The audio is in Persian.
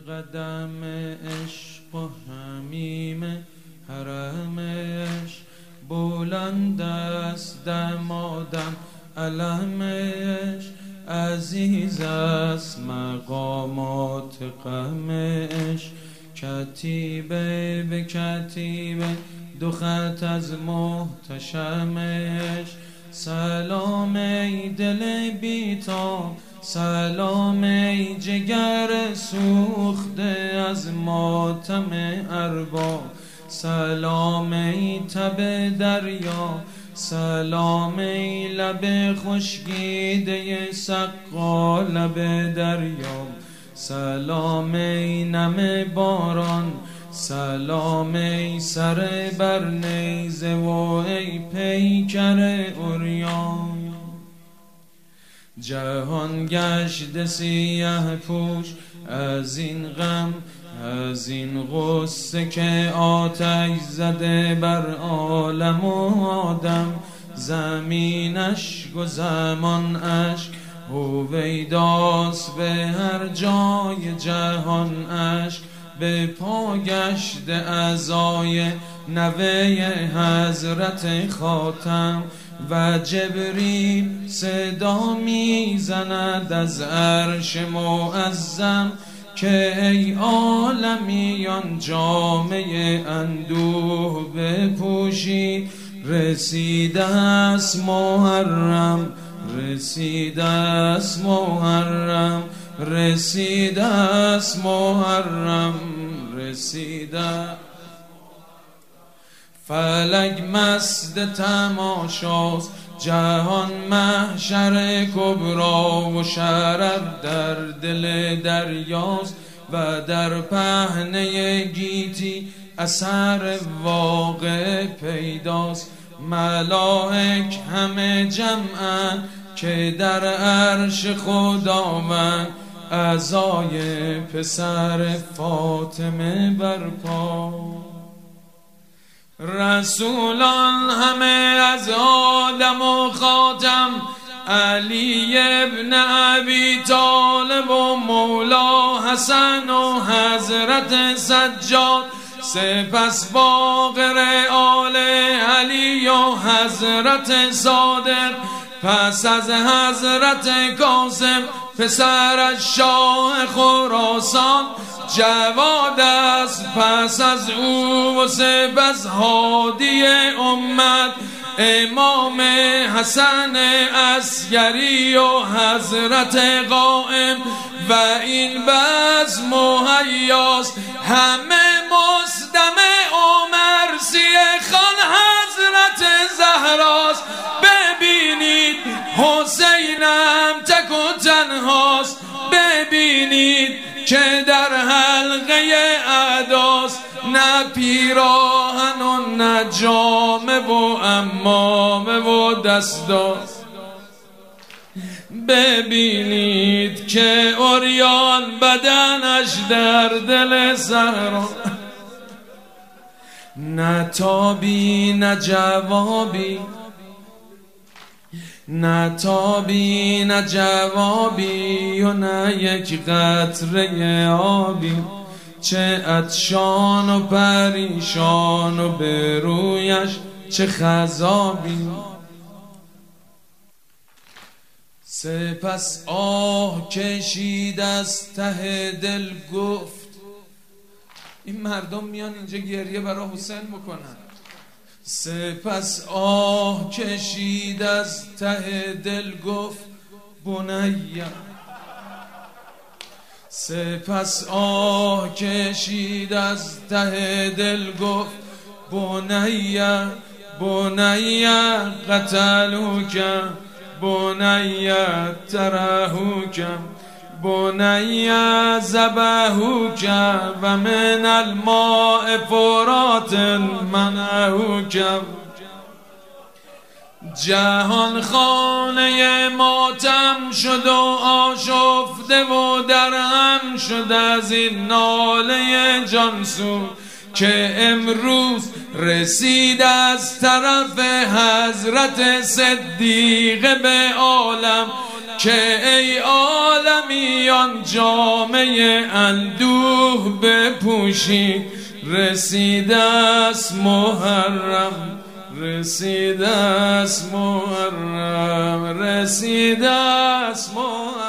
قدم عشق و حمیم حرمش بلند است دمادم علمش عزیز است مقامات غمش کتیبه به کتیبه دو خط از محتشمش سلام ای دل بیتاب سلام ای جگر سوخته از ماتم ارباب سلام ای تب دریا سلام ای لب خشکیده سقا لب دریا سلام ای نم باران سلام ای سر بر نیزه و ای پیکر عریان جهان گشت سیه پوش از این غم از این غصه که آتش زده بر عالم و آدم زمین اشک و زمان اشک هویداست به هر جای جهان اشک به پا گشت اعضای نوه حضرت خاتم و جبریل صدا میزند از عرش معظم که ای عالمیان جامه اندوه بپوشید رسیده است محرم رسیده است محرم رسیده است محرم رسیده فلک مست تماشاست جهان محشر کبرا و شرر در دل دریاست و در پهنه گیتی اثر واقع پیداست ملائک همه جمعن که در عرش خداوند عزای پسر فاطمه برپا رسولان همه از آدم و خاتم علی ابن ابی طالب و مولا حسن و حضرت سجاد سپس باقر آل علی و حضرت صادق پس از حضرت قاسم پسر از شاه خراسان جواد است پس از او و سپس هادی امت امام حسن عسکری و حضرت قائم و این بز مهیاست همه مصدم عمر سیه خان حضرت زهراست ببینید حسینم تک و تنهاست ببینید که در حلقه اعداست نه پیراهن و نه جامه و عمامه و دستاست ببینید که عریان بدنش در دل صحرا نه تابی نه جوابی نه تابی نه جوابی و نه یک قطره آبی چه عطشان و پریشان و به رویش چه خضابی سپس آه کشید از ته دل گفت این مردم میان اینجا گریه برای حسین بکنن سپس آه کشید از ته دل گفت بنیه سپس آه کشید از ته دل گفت بنیه بنیه قتلوکم بنیه ترهوکم بنیه ذبحوکم و من الماء فرات منعوکم جهان خانه ماتم شد و آشفته و درهم شد از این ناله جانسو که امروز رسید از طرف حضرت صدیق به عالم که ای عالمیان ایران جامعه اندوه بپوشی، رسیده است محرم، رسیده است محرم، رسیده است محرم.